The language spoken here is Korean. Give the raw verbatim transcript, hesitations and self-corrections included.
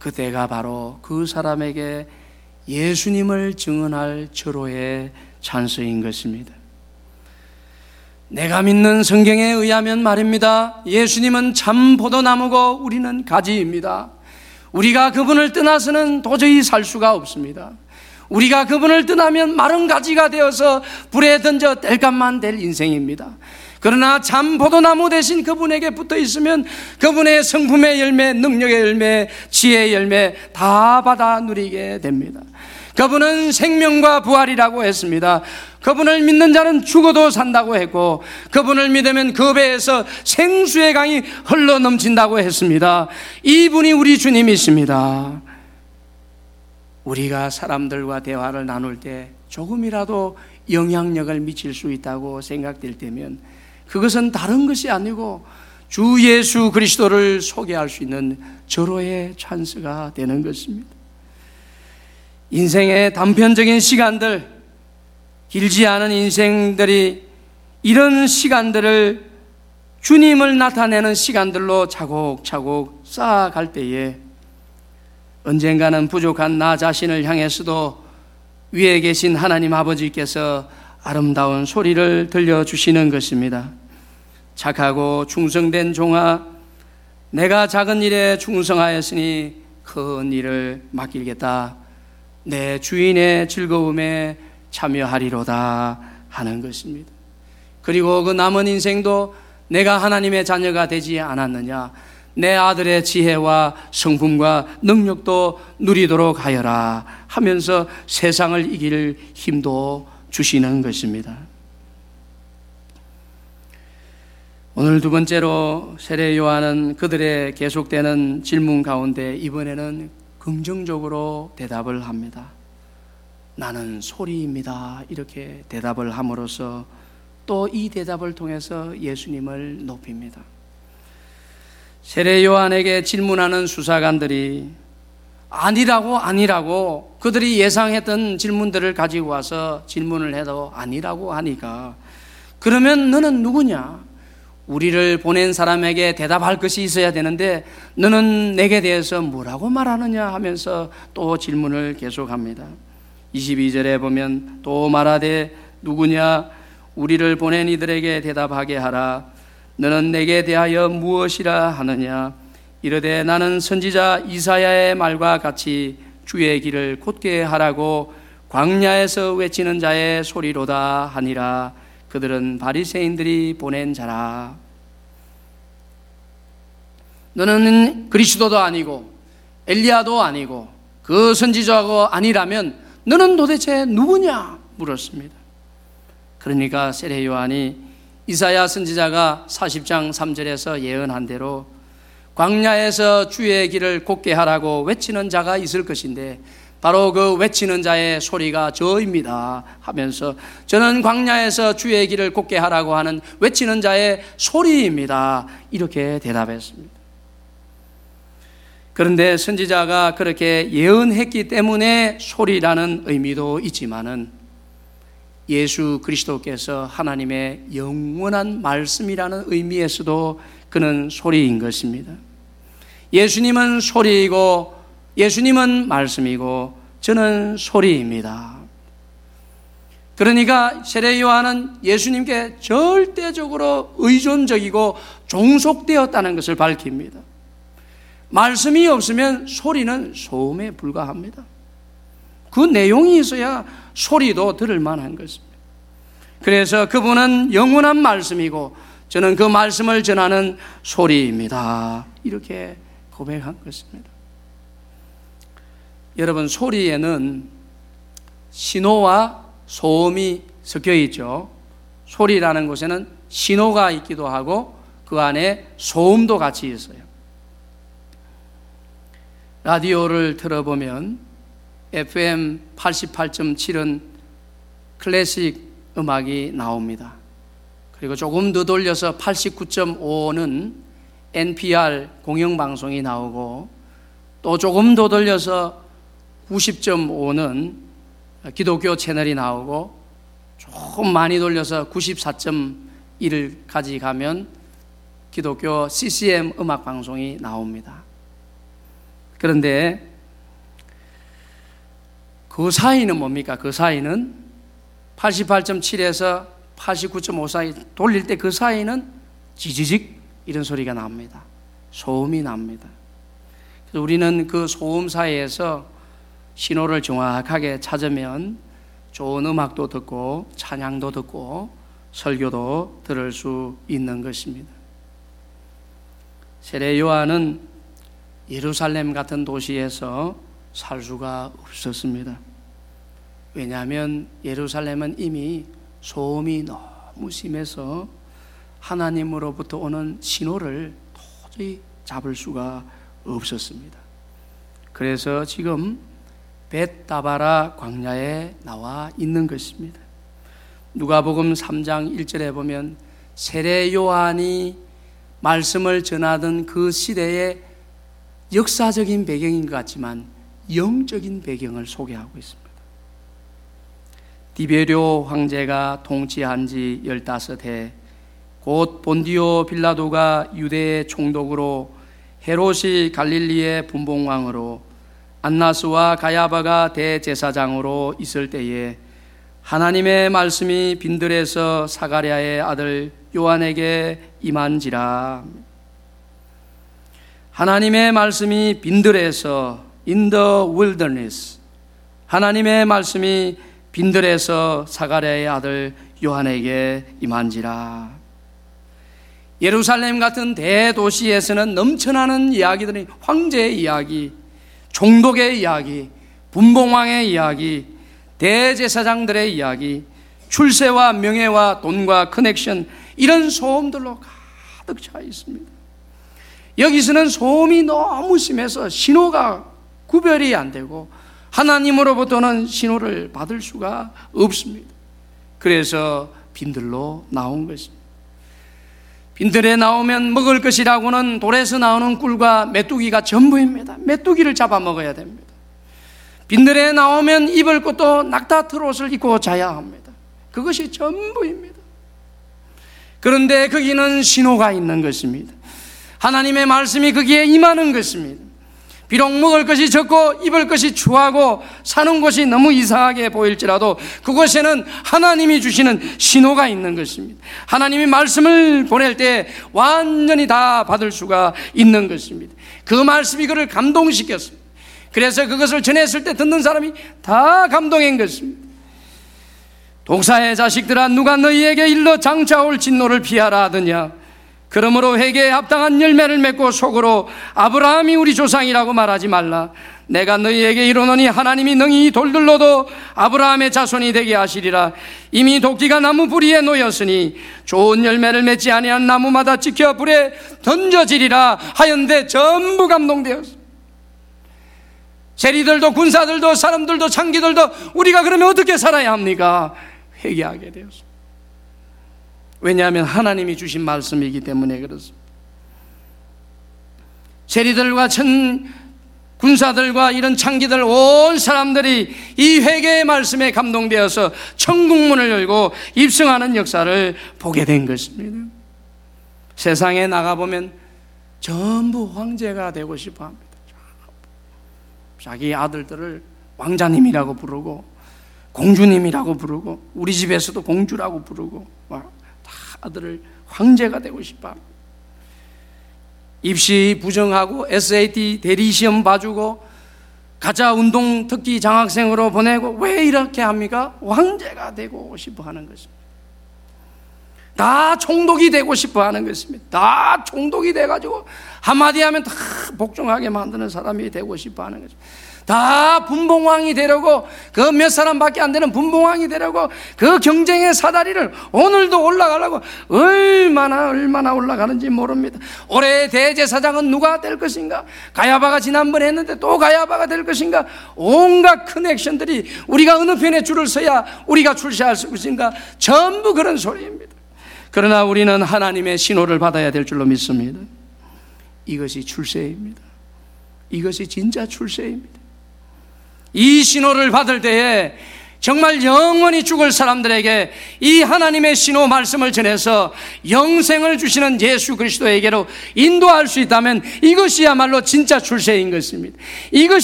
그때가 바로 그 사람에게 예수님을 증언할 절호의 찬스인 것입니다. 내가 믿는 성경에 의하면 말입니다. 예수님은 참 포도나무고 우리는 가지입니다. 우리가 그분을 떠나서는 도저히 살 수가 없습니다. 우리가 그분을 떠나면 마른 가지가 되어서 불에 던져 뗄감만 될 인생입니다. 그러나 참 포도나무 대신 그분에게 붙어 있으면 그분의 성품의 열매, 능력의 열매, 지혜의 열매 다 받아 누리게 됩니다. 그분은 생명과 부활이라고 했습니다. 그분을 믿는 자는 죽어도 산다고 했고, 그분을 믿으면 그 배에서 생수의 강이 흘러 넘친다고 했습니다. 이분이 우리 주님이십니다. 우리가 사람들과 대화를 나눌 때 조금이라도 영향력을 미칠 수 있다고 생각될 때면 그것은 다른 것이 아니고 주 예수 그리스도를 소개할 수 있는 절호의 찬스가 되는 것입니다. 인생의 단편적인 시간들, 길지 않은 인생들이 이런 시간들을 주님을 나타내는 시간들로 차곡차곡 쌓아갈 때에 언젠가는 부족한 나 자신을 향해서도 위에 계신 하나님 아버지께서 아름다운 소리를 들려주시는 것입니다. 착하고 충성된 종아, 내가 작은 일에 충성하였으니 큰 일을 맡기겠다. 내 주인의 즐거움에 참여하리로다 하는 것입니다. 그리고 그 남은 인생도 내가 하나님의 자녀가 되지 않았느냐, 내 아들의 지혜와 성품과 능력도 누리도록 하여라 하면서 세상을 이길 힘도 주시는 것입니다. 오늘 두 번째로 세례 요한은 그들의 계속되는 질문 가운데 이번에는 긍정적으로 대답을 합니다. 나는 소리입니다. 이렇게 대답을 함으로써 또 이 대답을 통해서 예수님을 높입니다. 세례 요한에게 질문하는 수사관들이 아니라고 아니라고 그들이 예상했던 질문들을 가지고 와서 질문을 해도 아니라고 하니까, 그러면 너는 누구냐? 우리를 보낸 사람에게 대답할 것이 있어야 되는데 너는 내게 대해서 뭐라고 말하느냐 하면서 또 질문을 계속합니다. 이십이 절에 보면 또 말하되 누구냐? 우리를 보낸 이들에게 대답하게 하라. 너는 내게 대하여 무엇이라 하느냐? 이르되 나는 선지자 이사야의 말과 같이 주의 길을 곧게 하라고 광야에서 외치는 자의 소리로다 하니라. 그들은 바리새인들이 보낸 자라. 너는 그리스도도 아니고 엘리야도 아니고 그 선지자가 아니라면 너는 도대체 누구냐? 물었습니다. 그러니까 세례 요한이 이사야 선지자가 사십 장 삼 절에서 예언한 대로 광야에서 주의 길을 곧게 하라고 외치는 자가 있을 것인데 바로 그 외치는 자의 소리가 저입니다 하면서 저는 광야에서 주의 길을 곧게 하라고 하는 외치는 자의 소리입니다 이렇게 대답했습니다. 그런데 선지자가 그렇게 예언했기 때문에 소리라는 의미도 있지만은 예수 그리스도께서 하나님의 영원한 말씀이라는 의미에서도 그는 소리인 것입니다. 예수님은 소리이고 예수님은 말씀이고 저는 소리입니다. 그러니까 세례 요한은 예수님께 절대적으로 의존적이고 종속되었다는 것을 밝힙니다. 말씀이 없으면 소리는 소음에 불과합니다. 그 내용이 있어야 소리도 들을 만한 것입니다. 그래서 그분은 영원한 말씀이고 저는 그 말씀을 전하는 소리입니다. 이렇게 고백한 것입니다. 여러분, 소리에는 신호와 소음이 섞여 있죠. 소리라는 곳에는 신호가 있기도 하고 그 안에 소음도 같이 있어요. 라디오를 틀어보면 에프엠 팔십팔 점 칠은 클래식 음악이 나옵니다. 그리고 조금 더 돌려서 팔십구 점 오는 엔피알 공영방송이 나오고 또 조금 더 돌려서 구십 점 오는 기독교 채널이 나오고 조금 많이 돌려서 구십사 점 일까지 가면 기독교 씨씨엠 음악방송이 나옵니다. 그런데 그 사이는 뭡니까? 그 사이는 팔십팔 점 칠에서 팔십구 점 오 사이 돌릴 때 그 사이는 지지직 이런 소리가 납니다. 소음이 납니다. 그래서 우리는 그 소음 사이에서 신호를 정확하게 찾으면 좋은 음악도 듣고 찬양도 듣고 설교도 들을 수 있는 것입니다. 세례 요한은 예루살렘 같은 도시에서 살 수가 없었습니다. 왜냐하면 예루살렘은 이미 소음이 너무 심해서 하나님으로부터 오는 신호를 도저히 잡을 수가 없었습니다. 그래서 지금 벳다바라 광야에 나와 있는 것입니다. 누가복음 삼 장 일 절에 보면 세례 요한이 말씀을 전하던 그 시대의 역사적인 배경인 것 같지만 영적인 배경을 소개하고 있습니다. 디베료 황제가 통치한 지 열다섯 해, 곧 본디오 빌라도가 유대의 총독으로, 헤롯이 갈릴리의 분봉왕으로, 안나스와 가야바가 대제사장으로 있을 때에 하나님의 말씀이 빈들에서 사가랴의 아들 요한에게 임한지라. 하나님의 말씀이 빈들에서 in the wilderness, 하나님의 말씀이 빈들에서 사가랴의 아들 요한에게 임한지라. 예루살렘 같은 대도시에서는 넘쳐나는 이야기들이 황제의 이야기, 총독의 이야기, 분봉왕의 이야기, 대제사장들의 이야기, 출세와 명예와 돈과 커넥션, 이런 소음들로 가득 차 있습니다. 여기서는 소음이 너무 심해서 신호가 구별이 안 되고 하나님으로부터는 신호를 받을 수가 없습니다. 그래서 빈들로 나온 것입니다. 빈들에 나오면 먹을 것이라고는 돌에서 나오는 꿀과 메뚜기가 전부입니다. 메뚜기를 잡아먹어야 됩니다. 빈들에 나오면 입을 것도 낙타털 옷을 입고 자야 합니다. 그것이 전부입니다. 그런데 거기는 신호가 있는 것입니다. 하나님의 말씀이 거기에 임하는 것입니다. 비록 먹을 것이 적고 입을 것이 추하고 사는 곳이 너무 이상하게 보일지라도 그곳에는 하나님이 주시는 신호가 있는 것입니다. 하나님이 말씀을 보낼 때 완전히 다 받을 수가 있는 것입니다. 그 말씀이 그를 감동시켰습니다. 그래서 그것을 전했을 때 듣는 사람이 다 감동한 것입니다. 독사의 자식들아, 누가 너희에게 일러 장차올 진노를 피하라 하더냐? 그러므로 회개에 합당한 열매를 맺고 속으로 아브라함이 우리 조상이라고 말하지 말라. 내가 너희에게 이르노니 하나님이 능히 돌들로도 아브라함의 자손이 되게 하시리라. 이미 도끼가 나무 뿌리에 놓였으니 좋은 열매를 맺지 아니한 나무마다 찍혀 불에 던져지리라 하였는데 전부 감동되었습니다. 세리들도 군사들도 사람들도 창기들도 우리가 그러면 어떻게 살아야 합니까? 회개하게 되었습니다. 왜냐하면 하나님이 주신 말씀이기 때문에 그렇습니다. 세리들과 천 군사들과 이런 창기들 온 사람들이 이 회개의 말씀에 감동되어서 천국문을 열고 입성하는 역사를 보게 된 것입니다. 세상에 나가보면 전부 황제가 되고 싶어 합니다. 자기 아들들을 왕자님이라고 부르고 공주님이라고 부르고 우리 집에서도 공주라고 부르고 막 다 아들을 황제가 되고 싶어 합니다. 입시 부정하고 에스에이티 대리시험 봐주고 가짜 운동 특기 장학생으로 보내고 왜 이렇게 합니까? 왕제가 되고 싶어 하는 것입니다. 다 총독이 되고 싶어 하는 것입니다. 다 총독이 돼가지고 한마디 하면 다 복종하게 만드는 사람이 되고 싶어 하는 것입니다. 다 분봉왕이 되려고 그 몇 사람밖에 안 되는 분봉왕이 되려고 그 경쟁의 사다리를 오늘도 올라가려고 얼마나 얼마나 올라가는지 모릅니다. 올해 대제사장은 누가 될 것인가? 가야바가 지난번에 했는데 또 가야바가 될 것인가? 온갖 커넥션들이 우리가 어느 편에 줄을 서야 우리가 출세할 수 있을까? 전부 그런 소리입니다. 그러나 우리는 하나님의 신호를 받아야 될 줄로 믿습니다. 이것이 출세입니다. 이것이 진짜 출세입니다. 이 신호를 받을 때에 정말 영원히 죽을 사람들에게 이 하나님의 신호 말씀을 전해서 영생을 주시는 예수 그리스도에게로 인도할 수 있다면 이것이야말로 진짜 출세인 것입니다. 이것이